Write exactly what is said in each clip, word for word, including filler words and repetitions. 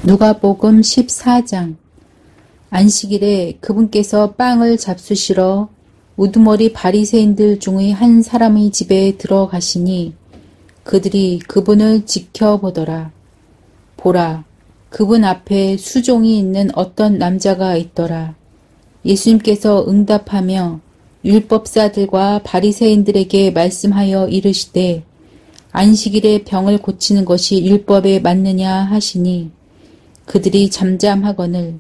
누가복음 십사 장. 안식일에 그분께서 빵을 잡수시러 우두머리 바리새인들 중의 한 사람의 집에 들어가시니 그들이 그분을 지켜보더라. 보라, 그분 앞에 수종이 있는 어떤 남자가 있더라. 예수님께서 응답하며 율법사들과 바리새인들에게 말씀하여 이르시되 안식일에 병을 고치는 것이 율법에 맞느냐 하시니 그들이 잠잠하거늘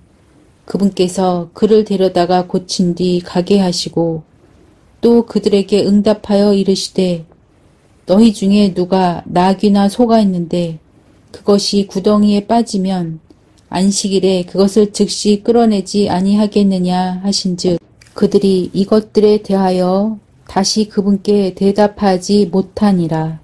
그분께서 그를 데려다가 고친 뒤 가게 하시고 또 그들에게 응답하여 이르시되 너희 중에 누가 낙이나 소가 있는데 그것이 구덩이에 빠지면 안식일에 그것을 즉시 끌어내지 아니하겠느냐 하신즉 그들이 이것들에 대하여 다시 그분께 대답하지 못하니라.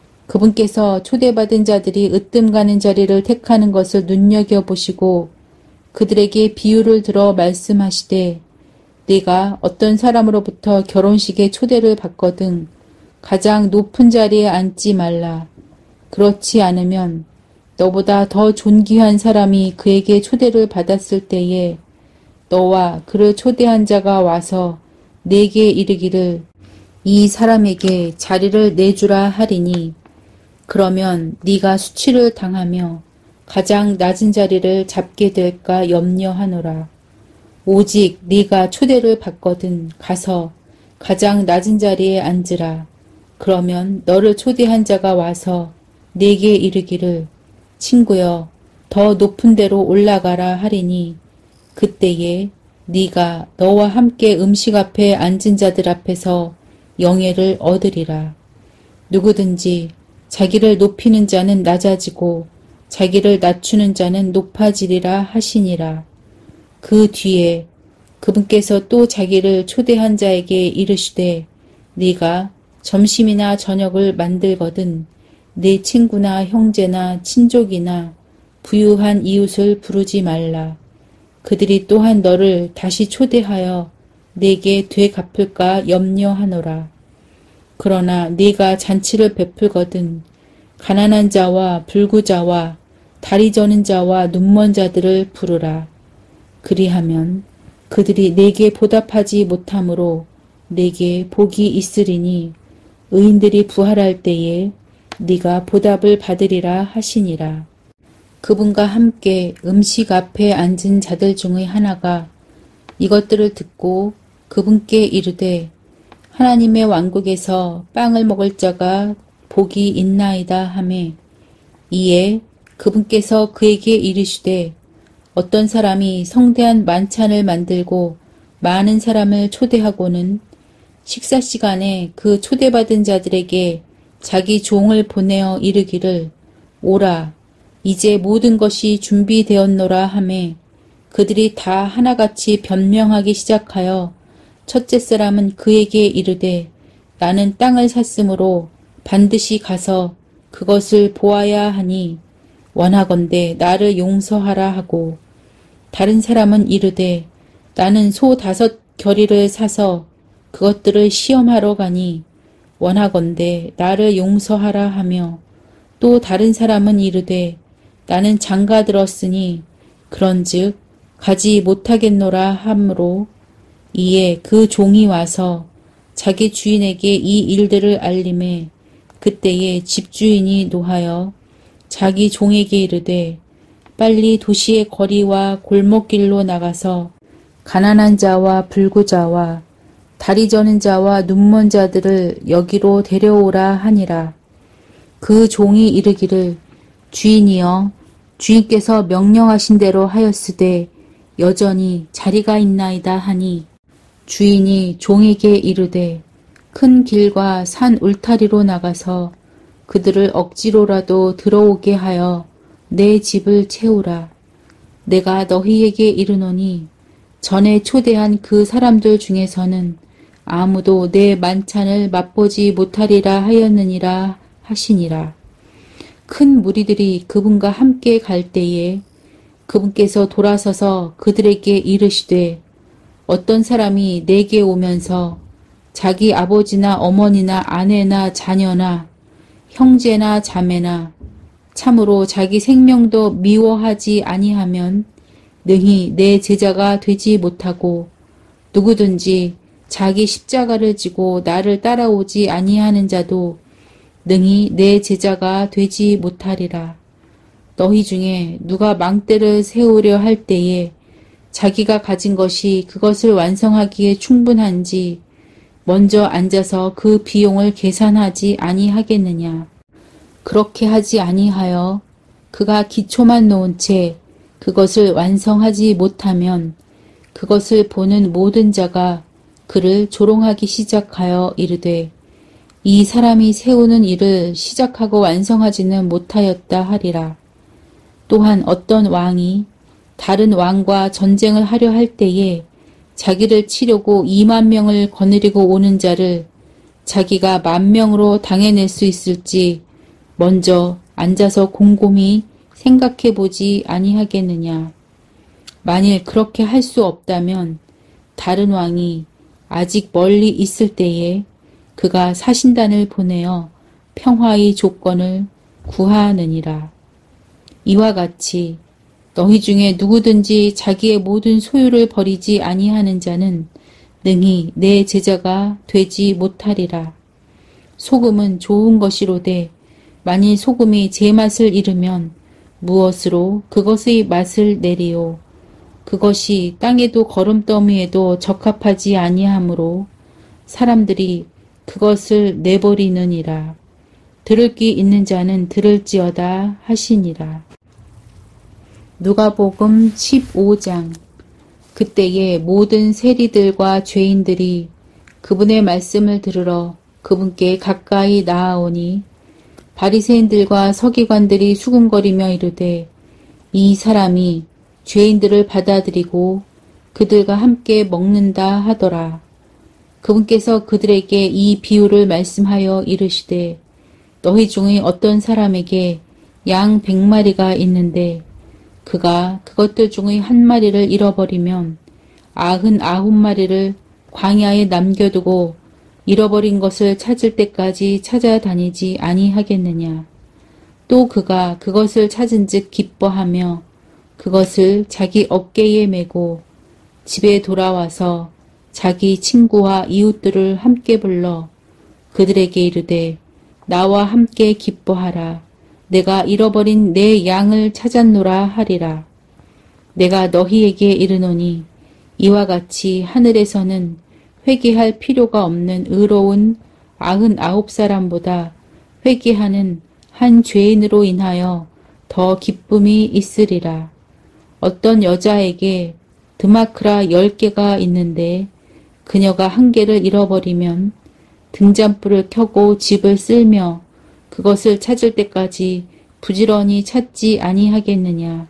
그분께서 초대받은 자들이 으뜸 가는 자리를 택하는 것을 눈여겨보시고 그들에게 비유를 들어 말씀하시되 네가 어떤 사람으로부터 결혼식에 초대를 받거든 가장 높은 자리에 앉지 말라. 그렇지 않으면 너보다 더 존귀한 사람이 그에게 초대를 받았을 때에 너와 그를 초대한 자가 와서 네게 이르기를 이 사람에게 자리를 내주라 하리니 그러면 네가 수치를 당하며 가장 낮은 자리를 잡게 될까 염려하노라. 오직 네가 초대를 받거든 가서 가장 낮은 자리에 앉으라. 그러면 너를 초대한 자가 와서 네게 이르기를 친구여 더 높은 데로 올라가라 하리니 그때에 네가 너와 함께 음식 앞에 앉은 자들 앞에서 영예를 얻으리라. 누구든지 자기를 높이는 자는 낮아지고 자기를 낮추는 자는 높아지리라 하시니라. 그 뒤에 그분께서 또 자기를 초대한 자에게 이르시되 네가 점심이나 저녁을 만들거든 네 친구나 형제나 친족이나 부유한 이웃을 부르지 말라. 그들이 또한 너를 다시 초대하여 네게 되갚을까 염려하노라. 그러나 네가 잔치를 베풀거든 가난한 자와 불구자와 다리 저는 자와 눈먼 자들을 부르라. 그리하면 그들이 네게 보답하지 못하므로 네게 복이 있으리니 의인들이 부활할 때에 네가 보답을 받으리라 하시니라. 그분과 함께 음식 앞에 앉은 자들 중의 하나가 이것들을 듣고 그분께 이르되 하나님의 왕국에서 빵을 먹을 자가 복이 있나이다 하매 이에 그분께서 그에게 이르시되 어떤 사람이 성대한 만찬을 만들고 많은 사람을 초대하고는 식사 시간에 그 초대받은 자들에게 자기 종을 보내어 이르기를 오라 이제 모든 것이 준비되었노라 하매 그들이 다 하나같이 변명하기 시작하여 첫째 사람은 그에게 이르되 나는 땅을 샀으므로 반드시 가서 그것을 보아야 하니 원하건대 나를 용서하라 하고 다른 사람은 이르되 나는 소 다섯 겨리를 사서 그것들을 시험하러 가니 원하건대 나를 용서하라 하며 또 다른 사람은 이르되 나는 장가 들었으니 그런즉 가지 못하겠노라 하므로 이에 그 종이 와서 자기 주인에게 이 일들을 알림해 그때에 집주인이 노하여 자기 종에게 이르되 빨리 도시의 거리와 골목길로 나가서 가난한 자와 불구자와 다리 저는 자와 눈먼 자들을 여기로 데려오라 하니라. 그 종이 이르기를 주인이여 주인께서 명령하신 대로 하였으되 여전히 자리가 있나이다 하니 주인이 종에게 이르되 큰 길과 산 울타리로 나가서 그들을 억지로라도 들어오게 하여 내 집을 채우라. 내가 너희에게 이르노니 전에 초대한 그 사람들 중에서는 아무도 내 만찬을 맛보지 못하리라 하였느니라 하시니라. 큰 무리들이 그분과 함께 갈 때에 그분께서 돌아서서 그들에게 이르시되 어떤 사람이 내게 오면서 자기 아버지나 어머니나 아내나 자녀나 형제나 자매나 참으로 자기 생명도 미워하지 아니하면 능히 내 제자가 되지 못하고 누구든지 자기 십자가를 지고 나를 따라오지 아니하는 자도 능히 내 제자가 되지 못하리라. 너희 중에 누가 망대를 세우려 할 때에 자기가 가진 것이 그것을 완성하기에 충분한지 먼저 앉아서 그 비용을 계산하지 아니하겠느냐. 그렇게 하지 아니하여 그가 기초만 놓은 채 그것을 완성하지 못하면 그것을 보는 모든 자가 그를 조롱하기 시작하여 이르되 이 사람이 세우는 일을 시작하고 완성하지는 못하였다 하리라. 또한 어떤 왕이 다른 왕과 전쟁을 하려 할 때에 자기를 치려고 이만 명을 거느리고 오는 자를 자기가 만 명으로 당해낼 수 있을지 먼저 앉아서 곰곰이 생각해 보지 아니하겠느냐. 만일 그렇게 할 수 없다면 다른 왕이 아직 멀리 있을 때에 그가 사신단을 보내어 평화의 조건을 구하느니라. 이와 같이 너희 중에 누구든지 자기의 모든 소유를 버리지 아니하는 자는 능히 내 제자가 되지 못하리라. 소금은 좋은 것이로되 만일 소금이 제맛을 잃으면 무엇으로 그것의 맛을 내리요. 그것이 땅에도 거름더미에도 적합하지 아니하므로 사람들이 그것을 내버리느니라. 들을 귀 있는 자는 들을지어다 하시니라. 누가복음 십오 장. 그때에 모든 세리들과 죄인들이 그분의 말씀을 들으러 그분께 가까이 나아오니 바리새인들과 서기관들이 수군거리며 이르되 이 사람이 죄인들을 받아들이고 그들과 함께 먹는다 하더라. 그분께서 그들에게 이 비유를 말씀하여 이르시되 너희 중의 어떤 사람에게 양 백 마리가 있는데 그가 그것들 중의 한 마리를 잃어버리면 아흔 아홉 마리를 광야에 남겨두고 잃어버린 것을 찾을 때까지 찾아다니지 아니하겠느냐. 또 그가 그것을 찾은즉 기뻐하며 그것을 자기 어깨에 메고 집에 돌아와서 자기 친구와 이웃들을 함께 불러 그들에게 이르되 나와 함께 기뻐하라. 내가 잃어버린 내 양을 찾았노라 하리라. 내가 너희에게 이르노니 이와 같이 하늘에서는 회개할 필요가 없는 의로운 아흔 아홉 사람보다 회개하는 한 죄인으로 인하여 더 기쁨이 있으리라. 어떤 여자에게 드마크라 열 개가 있는데 그녀가 한 개를 잃어버리면 등잔불을 켜고 집을 쓸며 그것을 찾을 때까지 부지런히 찾지 아니하겠느냐.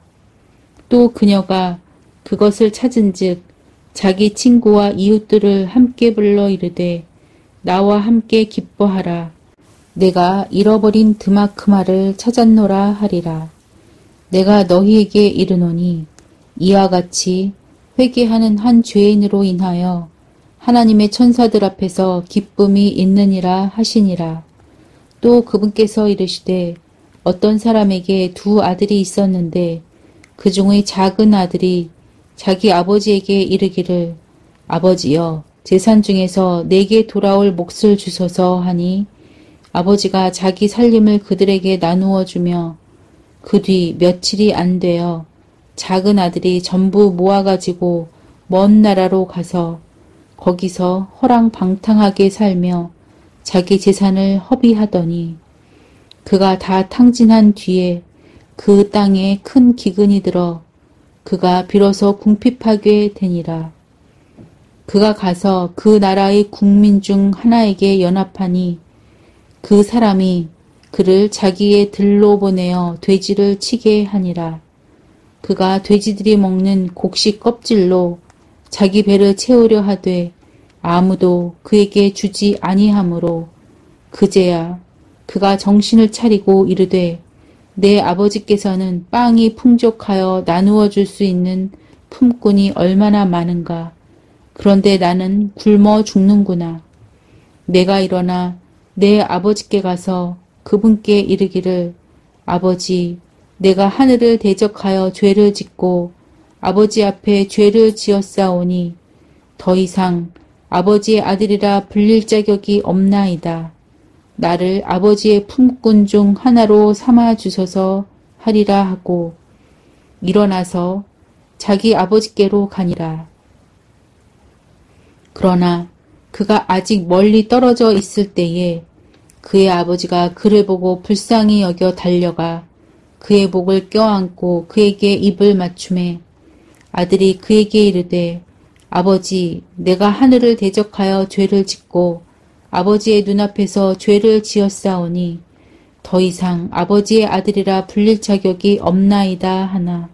또 그녀가 그것을 찾은즉 자기 친구와 이웃들을 함께 불러 이르되 나와 함께 기뻐하라. 내가 잃어버린 드마크마를 찾았노라 하리라. 내가 너희에게 이르노니 이와 같이 회개하는 한 죄인으로 인하여 하나님의 천사들 앞에서 기쁨이 있느니라 하시니라. 또 그분께서 이르시되 어떤 사람에게 두 아들이 있었는데 그 중의 작은 아들이 자기 아버지에게 이르기를 아버지여 재산 중에서 내게 돌아올 몫을 주소서 하니 아버지가 자기 살림을 그들에게 나누어 주며 그 뒤 며칠이 안 되어 작은 아들이 전부 모아가지고 먼 나라로 가서 거기서 허랑방탕하게 살며 자기 재산을 허비하더니 그가 다 탕진한 뒤에 그 땅에 큰 기근이 들어 그가 비로소 궁핍하게 되니라. 그가 가서 그 나라의 국민 중 하나에게 연합하니 그 사람이 그를 자기의 들로 보내어 돼지를 치게 하니라. 그가 돼지들이 먹는 곡식 껍질로 자기 배를 채우려 하되 아무도 그에게 주지 아니하므로 그제야 그가 정신을 차리고 이르되 내 아버지께서는 빵이 풍족하여 나누어 줄 수 있는 품꾼이 얼마나 많은가. 그런데 나는 굶어 죽는구나. 내가 일어나 내 아버지께 가서 그분께 이르기를 아버지, 내가 하늘을 대적하여 죄를 짓고 아버지 앞에 죄를 지었사오니 더 이상 아버지의 아들이라 불릴 자격이 없나이다. 나를 아버지의 품꾼 중 하나로 삼아 주소서 하리라 하고 일어나서 자기 아버지께로 가니라. 그러나 그가 아직 멀리 떨어져 있을 때에 그의 아버지가 그를 보고 불쌍히 여겨 달려가 그의 목을 껴안고 그에게 입을 맞춤해 아들이 그에게 이르되 아버지, 내가 하늘을 대적하여 죄를 짓고 아버지의 눈앞에서 죄를 지었사오니 더 이상 아버지의 아들이라 불릴 자격이 없나이다 하나.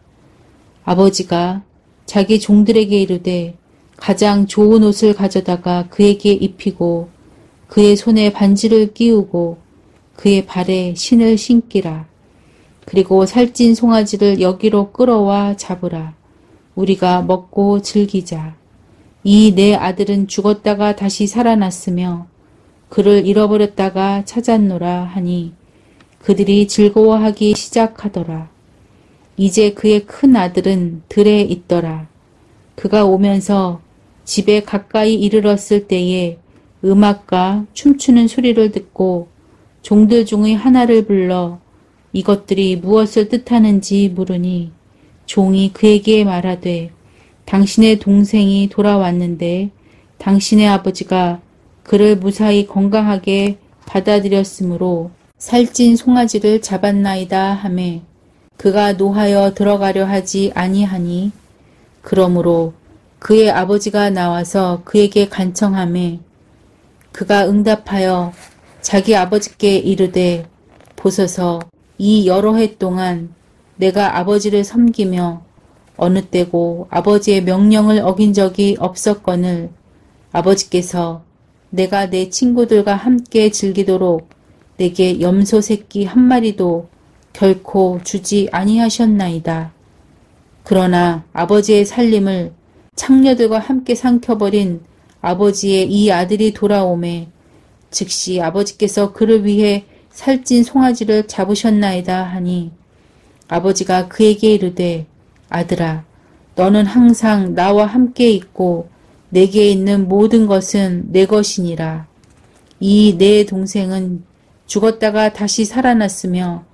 아버지가 자기 종들에게 이르되 가장 좋은 옷을 가져다가 그에게 입히고 그의 손에 반지를 끼우고 그의 발에 신을 신기라. 그리고 살찐 송아지를 여기로 끌어와 잡으라. 우리가 먹고 즐기자. 이 내 아들은 죽었다가 다시 살아났으며 그를 잃어버렸다가 찾았노라 하니 그들이 즐거워하기 시작하더라. 이제 그의 큰 아들은 들에 있더라. 그가 오면서 집에 가까이 이르렀을 때에 음악과 춤추는 소리를 듣고 종들 중의 하나를 불러 이것들이 무엇을 뜻하는지 물으니 종이 그에게 말하되 당신의 동생이 돌아왔는데 당신의 아버지가 그를 무사히 건강하게 받아들였으므로 살찐 송아지를 잡았나이다 하매 그가 노하여 들어가려 하지 아니하니 그러므로 그의 아버지가 나와서 그에게 간청하매 그가 응답하여 자기 아버지께 이르되 보소서 이 여러 해 동안 내가 아버지를 섬기며 어느 때고 아버지의 명령을 어긴 적이 없었거늘 아버지께서 내가 내 친구들과 함께 즐기도록 내게 염소 새끼 한 마리도 결코 주지 아니하셨나이다. 그러나 아버지의 살림을 창녀들과 함께 삼켜버린 아버지의 이 아들이 돌아오매 즉시 아버지께서 그를 위해 살찐 송아지를 잡으셨나이다 하니 아버지가 그에게 이르되 아들아, 너는 항상 나와 함께 있고 내게 있는 모든 것은 내 것이니라. 이 내 동생은 죽었다가 다시 살아났으며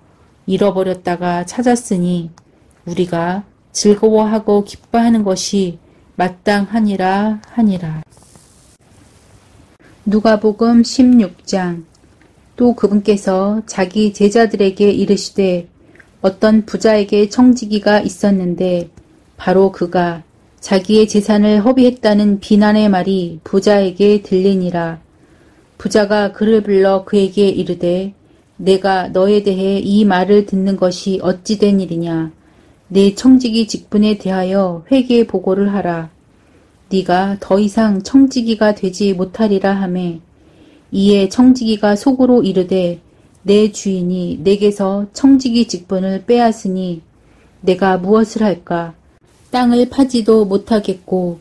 잃어버렸다가 찾았으니 우리가 즐거워하고 기뻐하는 것이 마땅하니라 하니라. 누가복음 십육 장. 또 그분께서 자기 제자들에게 이르시되 어떤 부자에게 청지기가 있었는데 바로 그가 자기의 재산을 허비했다는 비난의 말이 부자에게 들리니라. 부자가 그를 불러 그에게 이르되 내가 너에 대해 이 말을 듣는 것이 어찌 된 일이냐. 내 청지기 직분에 대하여 회개 보고를 하라. 네가 더 이상 청지기가 되지 못하리라 하매 이에 청지기가 속으로 이르되 내 주인이 내게서 청지기 직분을 빼앗으니 내가 무엇을 할까? 땅을 파지도 못하겠고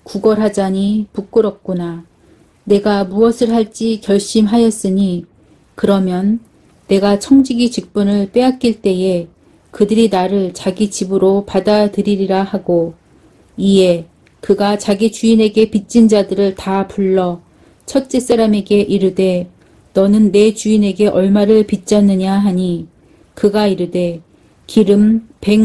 구걸하자니 부끄럽구나. 내가 무엇을 할지 결심하였으니 그러면 내가 청지기 직분을 빼앗길 때에 그들이 나를 자기 집으로 받아들이리라 하고 이에 그가 자기 주인에게 빚진 자들을 다 불러 첫째 사람에게 이르되 너는 내 주인에게 얼마를 빚졌느냐 하니 그가 이르되 기름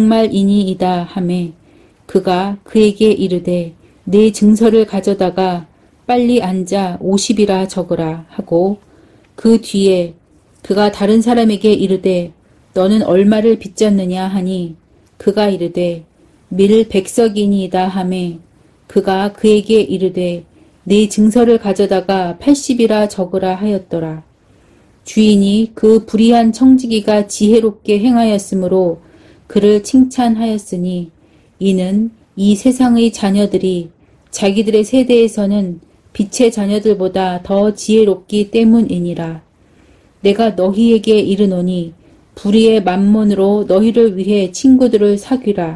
백말이니이다 하매 그가 그에게 이르되 네 증서를 가져다가 빨리 앉아 오십이라 적으라 하고 그 뒤에 그가 다른 사람에게 이르되 너는 얼마를 빚졌느냐 하니 그가 이르되 밀 백석이니이다 하매 그가 그에게 이르되 네 증서를 가져다가 팔십이라 적으라 하였더라. 주인이 그 불의한 청지기가 지혜롭게 행하였으므로 그를 칭찬하였으니 이는 이 세상의 자녀들이 자기들의 세대에서는 빛의 자녀들보다 더 지혜롭기 때문이니라. 내가 너희에게 이르노니 불의의 만몬으로 너희를 위해 친구들을 사귀라.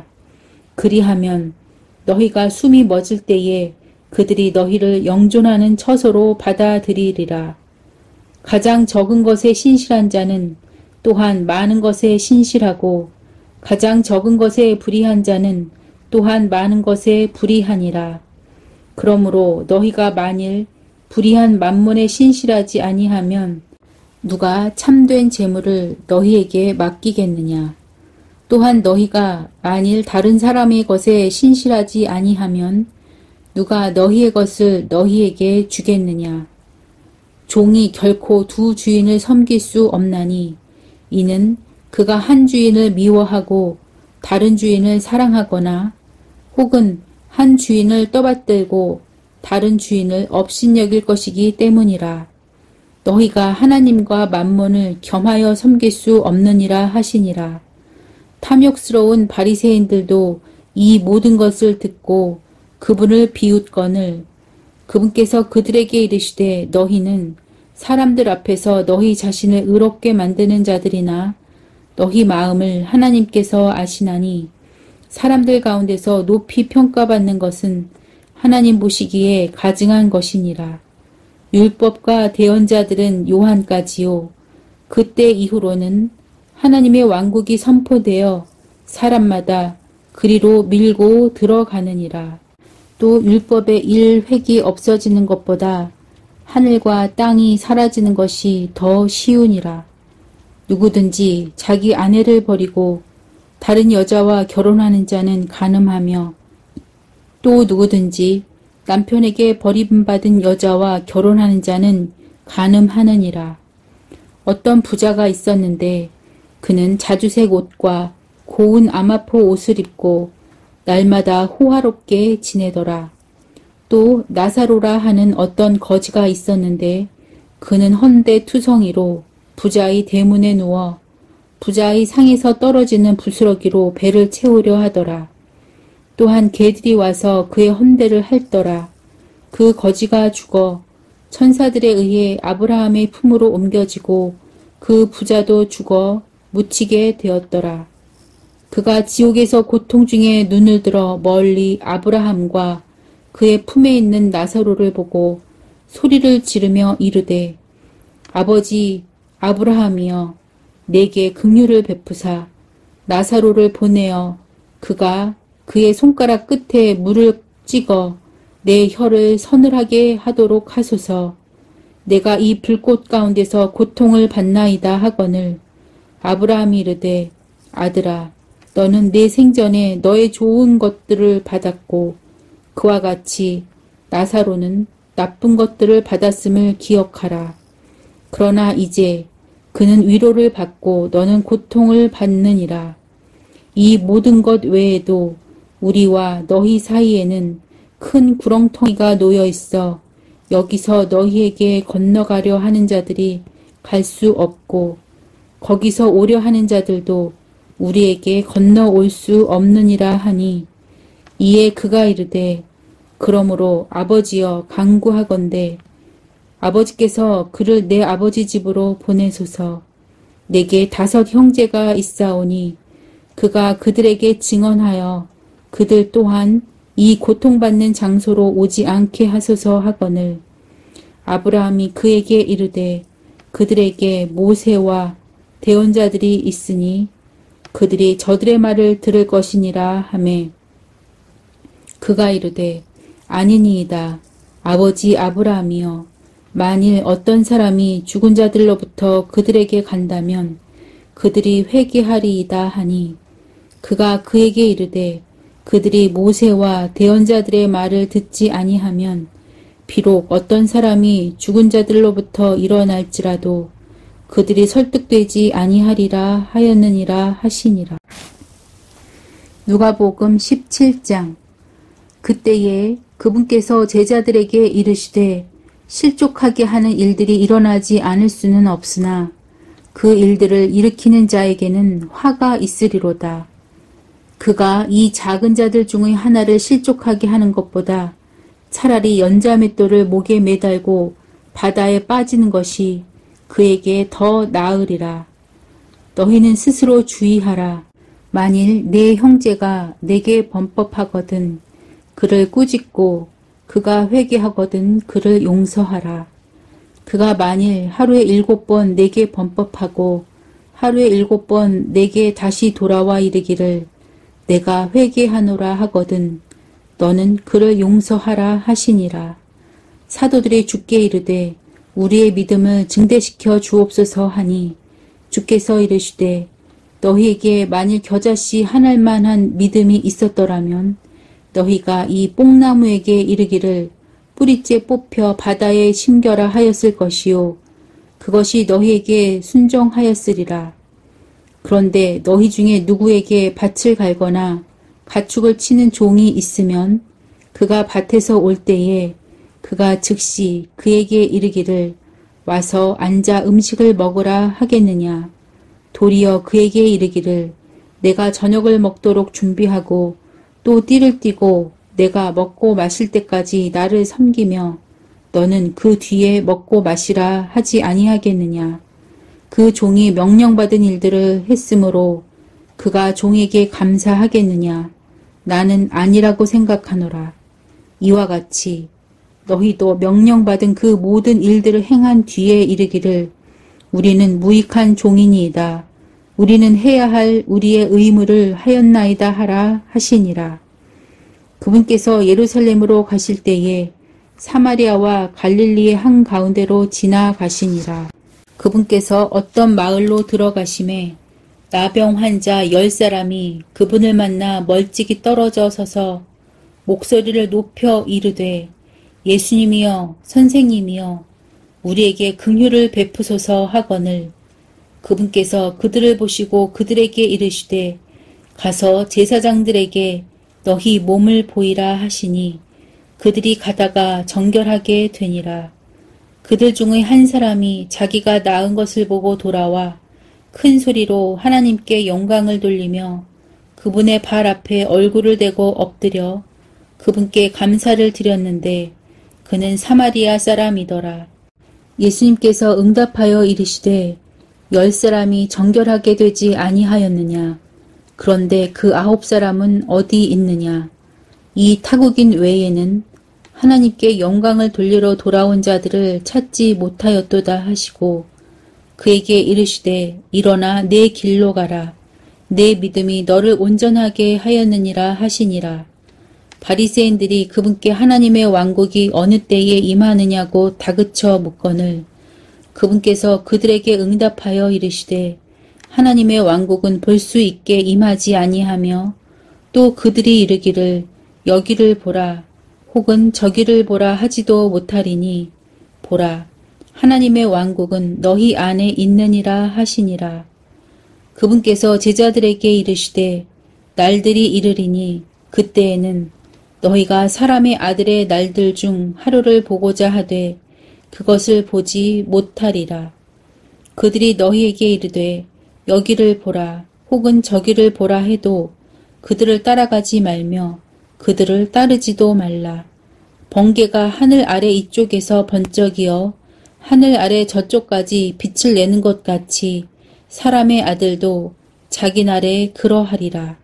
그리하면 너희가 숨이 멎을 때에 그들이 너희를 영존하는 처소로 받아들이리라. 가장 적은 것에 신실한 자는 또한 많은 것에 신실하고 가장 적은 것에 불의한 자는 또한 많은 것에 불의하니라. 그러므로 너희가 만일 불의한 만몬에 신실하지 아니하면 누가 참된 재물을 너희에게 맡기겠느냐. 또한 너희가 만일 다른 사람의 것에 신실하지 아니하면 누가 너희의 것을 너희에게 주겠느냐. 종이 결코 두 주인을 섬길 수 없나니 이는 그가 한 주인을 미워하고 다른 주인을 사랑하거나 혹은 한 주인을 떠받들고 다른 주인을 업신여길 것이기 때문이라. 너희가 하나님과 만몬을 겸하여 섬길 수 없느니라 하시니라. 탐욕스러운 바리새인들도 이 모든 것을 듣고 그분을 비웃거늘 그분께서 그들에게 이르시되 너희는 사람들 앞에서 너희 자신을 의롭게 만드는 자들이나 너희 마음을 하나님께서 아시나니 사람들 가운데서 높이 평가받는 것은 하나님 보시기에 가증한 것이니라. 율법과 대언자들은 요한까지요. 그때 이후로는 하나님의 왕국이 선포되어 사람마다 그리로 밀고 들어가느니라. 또 율법의 일 획이 없어지는 것보다 하늘과 땅이 사라지는 것이 더 쉬우니라. 누구든지 자기 아내를 버리고 다른 여자와 결혼하는 자는 간음하며 또 누구든지 남편에게 버림받은 여자와 결혼하는 자는 간음하느니라. 어떤 부자가 있었는데 그는 자주색 옷과 고운 아마포 옷을 입고 날마다 호화롭게 지내더라. 또 나사로라 하는 어떤 거지가 있었는데 그는 헌데 투성이로 부자의 대문에 누워 부자의 상에서 떨어지는 부스러기로 배를 채우려 하더라. 또한 개들이 와서 그의 헌대를 핥더라. 그 거지가 죽어 천사들에 의해 아브라함의 품으로 옮겨지고 그 부자도 죽어 묻히게 되었더라. 그가 지옥에서 고통 중에 눈을 들어 멀리 아브라함과 그의 품에 있는 나사로를 보고 소리를 지르며 이르되 아버지 아브라함이여 내게 긍휼을 베푸사 나사로를 보내어 그가 그의 손가락 끝에 물을 찍어 내 혀를 서늘하게 하도록 하소서. 내가 이 불꽃 가운데서 고통을 받나이다 하거늘 아브라함이 이르되 아들아 너는 내 생전에 너의 좋은 것들을 받았고 그와 같이 나사로는 나쁜 것들을 받았음을 기억하라. 그러나 이제 그는 위로를 받고 너는 고통을 받느니라. 이 모든 것 외에도 우리와 너희 사이에는 큰 구렁텅이가 놓여 있어 여기서 너희에게 건너가려 하는 자들이 갈 수 없고 거기서 오려 하는 자들도 우리에게 건너올 수 없느니라 하니 이에 그가 이르되 그러므로 아버지여 간구하건대 아버지께서 그를 내 아버지 집으로 보내소서. 내게 다섯 형제가 있사오니 그가 그들에게 증언하여 그들 또한 이 고통받는 장소로 오지 않게 하소서 하거늘 아브라함이 그에게 이르되 그들에게 모세와 대언자들이 있으니 그들이 저들의 말을 들을 것이니라 하매 그가 이르되 아니니이다. 아버지 아브라함이여 만일 어떤 사람이 죽은 자들로부터 그들에게 간다면 그들이 회개하리이다 하니 그가 그에게 이르되 그들이 모세와 대언자들의 말을 듣지 아니하면 비록 어떤 사람이 죽은 자들로부터 일어날지라도 그들이 설득되지 아니하리라 하였느니라 하시니라. 누가복음 십칠 장. 그때에 그분께서 제자들에게 이르시되 실족하게 하는 일들이 일어나지 않을 수는 없으나 그 일들을 일으키는 자에게는 화가 있으리로다. 그가 이 작은 자들 중의 하나를 실족하게 하는 것보다 차라리 연자맷돌을 목에 매달고 바다에 빠지는 것이 그에게 더 나으리라. 너희는 스스로 주의하라. 만일 내 형제가 내게 범법하거든 그를 꾸짖고 그가 회개하거든 그를 용서하라. 그가 만일 하루에 일곱 번 내게 범법하고 하루에 일곱 번 내게 다시 돌아와 이르기를 내가 회개하노라 하거든 너는 그를 용서하라 하시니라. 사도들이 주께 이르되 우리의 믿음을 증대시켜 주옵소서 하니 주께서 이르시되 너희에게 만일 겨자씨 한 알만한 믿음이 있었더라면 너희가 이 뽕나무에게 이르기를 뿌리째 뽑혀 바다에 심겨라 하였을 것이요 그것이 너희에게 순종하였으리라. 그런데 너희 중에 누구에게 밭을 갈거나 가축을 치는 종이 있으면 그가 밭에서 올 때에 그가 즉시 그에게 이르기를 와서 앉아 음식을 먹으라 하겠느냐. 도리어 그에게 이르기를 내가 저녁을 먹도록 준비하고 또 띠를 띠고 내가 먹고 마실 때까지 나를 섬기며 너는 그 뒤에 먹고 마시라 하지 아니하겠느냐. 그 종이 명령받은 일들을 했으므로 그가 종에게 감사하겠느냐. 나는 아니라고 생각하노라. 이와 같이 너희도 명령받은 그 모든 일들을 행한 뒤에 이르기를 우리는 무익한 종이니이다. 우리는 해야 할 우리의 의무를 하였나이다 하라 하시니라. 그분께서 예루살렘으로 가실 때에 사마리아와 갈릴리의 한가운데로 지나가시니라. 그분께서 어떤 마을로 들어가심에 나병 환자 열 사람이 그분을 만나 멀찍이 떨어져 서서 목소리를 높여 이르되 예수님이여 선생님이여 우리에게 긍휼을 베푸소서 하거늘 그분께서 그들을 보시고 그들에게 이르시되 가서 제사장들에게 너희 몸을 보이라 하시니 그들이 가다가 정결하게 되니라. 그들 중의 한 사람이 자기가 나은 것을 보고 돌아와 큰 소리로 하나님께 영광을 돌리며 그분의 발 앞에 얼굴을 대고 엎드려 그분께 감사를 드렸는데 그는 사마리아 사람이더라. 예수님께서 응답하여 이르시되 열 사람이 정결하게 되지 아니하였느냐. 그런데 그 아홉 사람은 어디 있느냐. 이 타국인 외에는 하나님께 영광을 돌리러 돌아온 자들을 찾지 못하였도다 하시고 그에게 이르시되 일어나 내 길로 가라. 내 믿음이 너를 온전하게 하였느니라 하시니라. 바리새인들이 그분께 하나님의 왕국이 어느 때에 임하느냐고 다그쳐 묻거늘 그분께서 그들에게 응답하여 이르시되 하나님의 왕국은 볼 수 있게 임하지 아니하며 또 그들이 이르기를 여기를 보라 혹은 저기를 보라 하지도 못하리니 보라 하나님의 왕국은 너희 안에 있느니라 하시니라. 그분께서 제자들에게 이르시되 날들이 이르리니 그때에는 너희가 사람의 아들의 날들 중 하루를 보고자 하되 그것을 보지 못하리라. 그들이 너희에게 이르되 여기를 보라 혹은 저기를 보라 해도 그들을 따라가지 말며 그들을 따르지도 말라. 번개가 하늘 아래 이쪽에서 번쩍이어 하늘 아래 저쪽까지 빛을 내는 것 같이 사람의 아들도 자기 날에 그러하리라.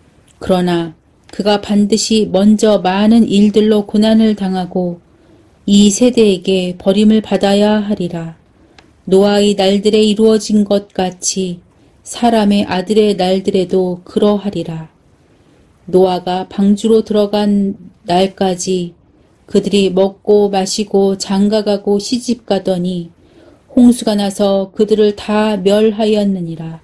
그러나 그가 반드시 먼저 많은 일들로 고난을 당하고 이 세대에게 버림을 받아야 하리라. 노아의 날들에 이루어진 것 같이 사람의 아들의 날들에도 그러하리라. 노아가 방주로 들어간 날까지 그들이 먹고 마시고 장가가고 시집가더니 홍수가 나서 그들을 다 멸하였느니라.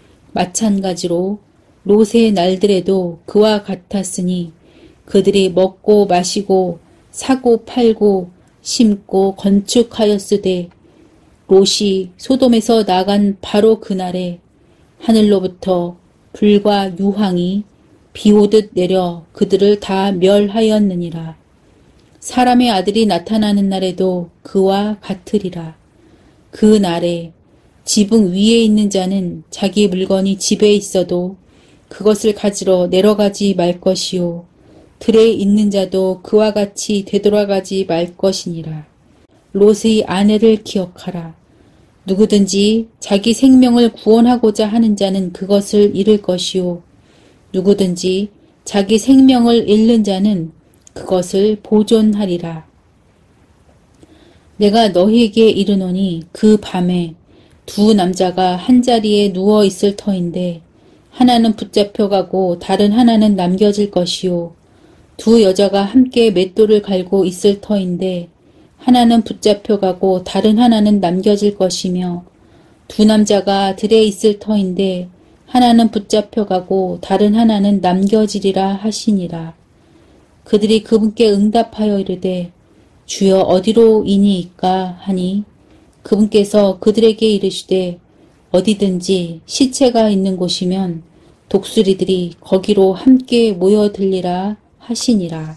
마찬가지로 롯의 날들에도 그와 같았으니 그들이 먹고 마시고 사고 팔고 심고 건축하였으되 롯이 소돔에서 나간 바로 그날에 하늘로부터 불과 유황이 비오듯 내려 그들을 다 멸하였느니라. 사람의 아들이 나타나는 날에도 그와 같으리라. 그 날에 지붕 위에 있는 자는 자기 물건이 집에 있어도 그것을 가지러 내려가지 말 것이요 들에 있는 자도 그와 같이 되돌아가지 말 것이니라. 롯의 아내를 기억하라. 누구든지 자기 생명을 구원하고자 하는 자는 그것을 잃을 것이요 누구든지 자기 생명을 잃는 자는 그것을 보존하리라. 내가 너희에게 이르노니 그 밤에 두 남자가 한자리에 누워 있을 터인데 하나는 붙잡혀 가고 다른 하나는 남겨질 것이요. 두 여자가 함께 맷돌을 갈고 있을 터인데 하나는 붙잡혀 가고 다른 하나는 남겨질 것이며 두 남자가 들에 있을 터인데 하나는 붙잡혀 가고 다른 하나는 남겨지리라 하시니라. 그들이 그분께 응답하여 이르되 주여 어디로 이니이까 하니 그분께서 그들에게 이르시되 어디든지 시체가 있는 곳이면 독수리들이 거기로 함께 모여들리라 하시니라.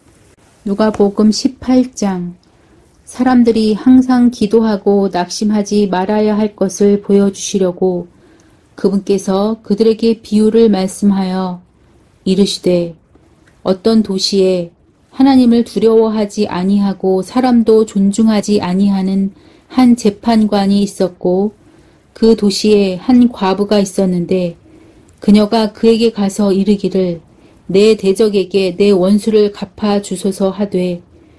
누가복음 십팔 장. 사람들이 항상 기도하고 낙심하지 말아야 할 것을 보여주시려고 그분께서 그들에게 비유를 말씀하여 이르시되 어떤 도시에 하나님을 두려워하지 아니하고 사람도 존중하지 아니하는 한 재판관이 있었고 그 도시에 한 과부가 있었는데 그녀가 그에게 가서 이르기를 내 대적에게 내 원수를 갚아 주소서 하되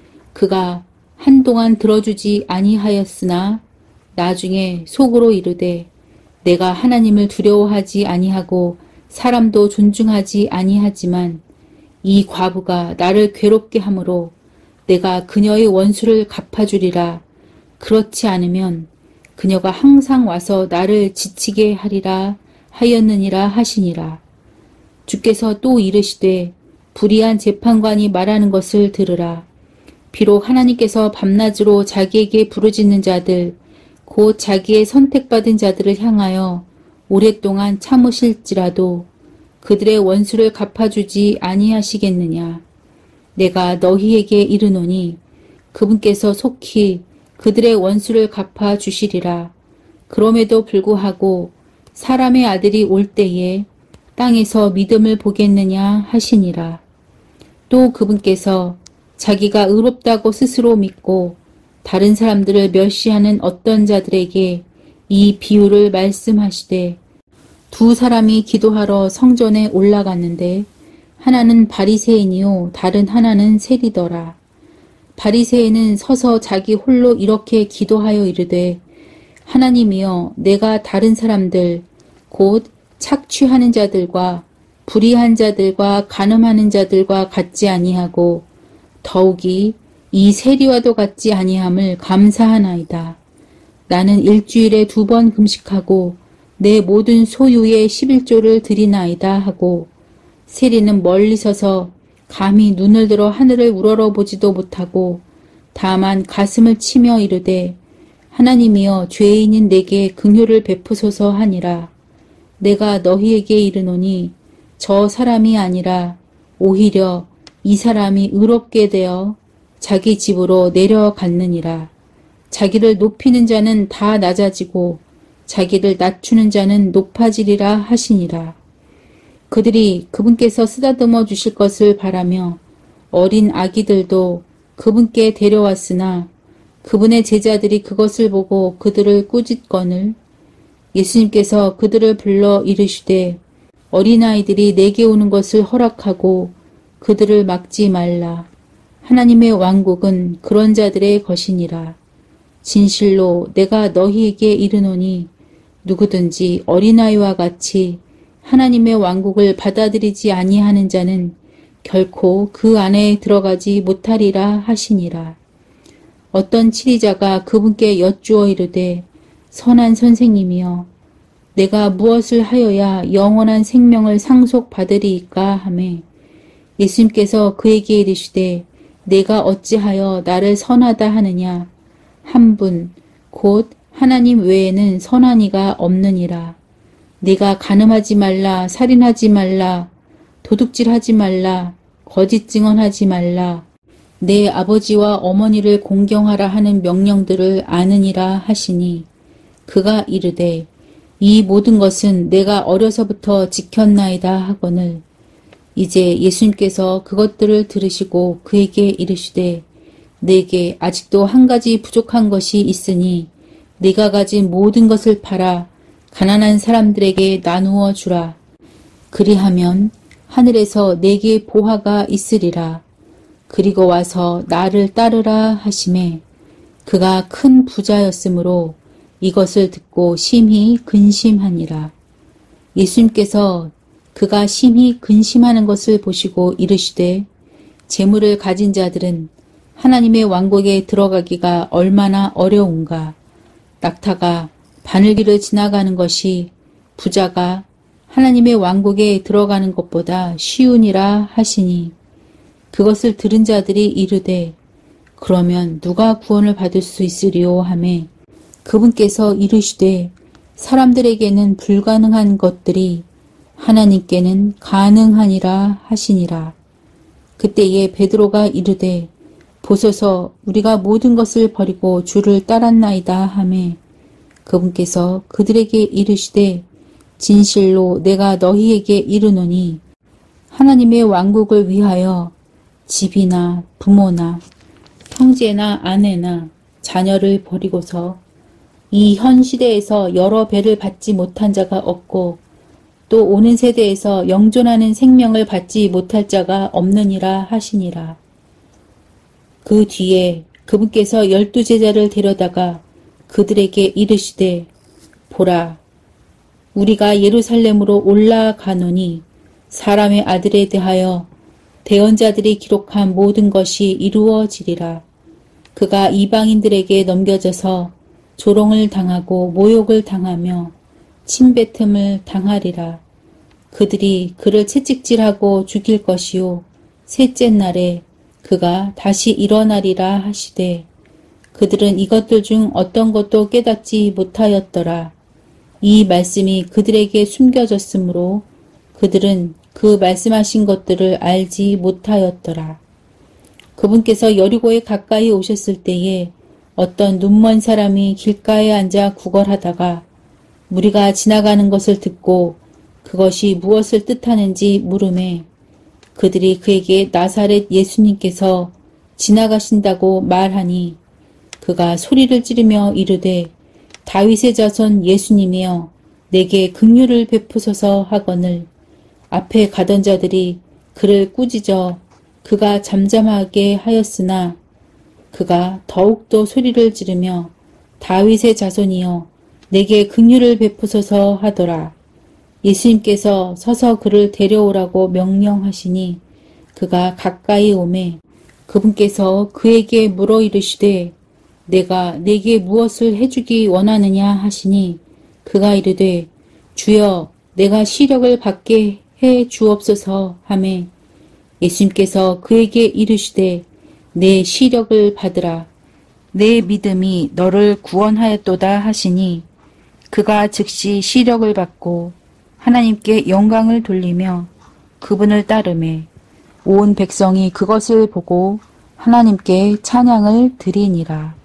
그가 한동안 들어주지 아니하였으나 나중에 속으로 이르되 내가 하나님을 두려워하지 아니하고 사람도 존중하지 아니하지만 이 과부가 나를 괴롭게 하므로 내가 그녀의 원수를 갚아주리라. 그렇지 않으면 그녀가 항상 와서 나를 지치게 하리라 하였느니라 하시니라. 주께서 또 이르시되 불의한 재판관이 말하는 것을 들으라. 비록 하나님께서 밤낮으로 자기에게 부르짖는 자들 곧 자기의 선택받은 자들을 향하여 오랫동안 참으실지라도 그들의 원수를 갚아주지 아니하시겠느냐. 내가 너희에게 이르노니 그분께서 속히 그들의 원수를 갚아주시리라. 그럼에도 불구하고 사람의 아들이 올 때에 땅에서 믿음을 보겠느냐 하시니라. 또 그분께서 자기가 의롭다고 스스로 믿고 다른 사람들을 멸시하는 어떤 자들에게 이 비유를 말씀하시되 두 사람이 기도하러 성전에 올라갔는데 하나는 바리새인이요 다른 하나는 세리더라. 바리새인은 서서 자기 홀로 이렇게 기도하여 이르되 하나님이여 내가 다른 사람들 곧 착취하는 자들과 불의한 자들과 간음하는 자들과 같지 아니하고 더욱이 이 세리와도 같지 아니함을 감사하나이다. 나는 일주일에 두 번 금식하고 내 모든 소유의 십일조를 드리나이다 하고 세리는 멀리 서서 감히 눈을 들어 하늘을 우러러보지도 못하고 다만 가슴을 치며 이르되 하나님이여 죄인인 내게 긍휼을 베푸소서 하니라. 내가 너희에게 이르노니 저 사람이 아니라 오히려 이 사람이 의롭게 되어 자기 집으로 내려갔느니라. 자기를 높이는 자는 다 낮아지고 자기를 낮추는 자는 높아지리라 하시니라. 그들이 그분께서 쓰다듬어 주실 것을 바라며 어린 아기들도 그분께 데려왔으나 그분의 제자들이 그것을 보고 그들을 꾸짖거늘 예수님께서 그들을 불러 이르시되 어린아이들이 내게 오는 것을 허락하고 그들을 막지 말라. 하나님의 왕국은 그런 자들의 것이니라. 진실로 내가 너희에게 이르노니 누구든지 어린아이와 같이 하나님의 왕국을 받아들이지 아니하는 자는 결코 그 안에 들어가지 못하리라 하시니라. 어떤 치리자가 그분께 여쭈어 이르되 선한 선생님이여 내가 무엇을 하여야 영원한 생명을 상속받으리이까 하매 예수님께서 그에게 이르시되 내가 어찌하여 나를 선하다 하느냐. 한 분 곧 하나님 외에는 선한 이가 없느니라. 네가 간음하지 말라, 살인하지 말라, 도둑질하지 말라, 거짓 증언하지 말라, 내 아버지와 어머니를 공경하라 하는 명령들을 아느니라 하시니 그가 이르되 이 모든 것은 내가 어려서부터 지켰나이다 하거늘 이제 예수님께서 그것들을 들으시고 그에게 이르시되 내게 아직도 한 가지 부족한 것이 있으니 네가 가진 모든 것을 팔아 가난한 사람들에게 나누어 주라. 그리하면 하늘에서 내게 보화가 있으리라. 그리고 와서 나를 따르라 하시매 그가 큰 부자였으므로 이것을 듣고 심히 근심하니라. 예수님께서 그가 심히 근심하는 것을 보시고 이르시되 재물을 가진 자들은 하나님의 왕국에 들어가기가 얼마나 어려운가. 낙타가 바늘길을 지나가는 것이 부자가 하나님의 왕국에 들어가는 것보다 쉬우니라 하시니 그것을 들은 자들이 이르되 그러면 누가 구원을 받을 수 있으리요 하매 그분께서 이르시되 사람들에게는 불가능한 것들이 하나님께는 가능하니라 하시니라. 그때에 베드로가 이르되 보소서 우리가 모든 것을 버리고 주를 따랐나이다 하매 그분께서 그들에게 이르시되 진실로 내가 너희에게 이르노니 하나님의 왕국을 위하여 집이나 부모나 형제나 아내나 자녀를 버리고서 이 현 시대에서 여러 배를 받지 못한 자가 없고 또 오는 세대에서 영존하는 생명을 받지 못할 자가 없느니라 하시니라. 그 뒤에 그분께서 열두 제자를 데려다가 그들에게 이르시되 보라 우리가 예루살렘으로 올라가노니 사람의 아들에 대하여 대언자들이 기록한 모든 것이 이루어지리라. 그가 이방인들에게 넘겨져서 조롱을 당하고 모욕을 당하며 침뱉음을 당하리라. 그들이 그를 채찍질하고 죽일 것이요 셋째 날에 그가 다시 일어나리라 하시되 그들은 이것들 중 어떤 것도 깨닫지 못하였더라. 이 말씀이 그들에게 숨겨졌으므로 그들은 그 말씀하신 것들을 알지 못하였더라. 그분께서 여리고에 가까이 오셨을 때에 어떤 눈먼 사람이 길가에 앉아 구걸하다가 무리가 지나가는 것을 듣고 그것이 무엇을 뜻하는지 물으매 그들이 그에게 나사렛 예수님께서 지나가신다고 말하니 그가 소리를 지르며 이르되 다윗의 자손 예수님이여 내게 긍휼을 베푸소서 하거늘 앞에 가던 자들이 그를 꾸짖어 그가 잠잠하게 하였으나 그가 더욱더 소리를 지르며 다윗의 자손이여 내게 긍휼을 베푸소서 하더라. 예수님께서 서서 그를 데려오라고 명령하시니 그가 가까이 오매 그분께서 그에게 물어 이르시되 내가 네게 무엇을 해주기 원하느냐 하시니 그가 이르되 주여 내가 시력을 받게 해 주옵소서 하매 예수님께서 그에게 이르시되 내 시력을 받으라. 내 믿음이 너를 구원하였도다 하시니 그가 즉시 시력을 받고 하나님께 영광을 돌리며 그분을 따르매 온 백성이 그것을 보고 하나님께 찬양을 드리니라.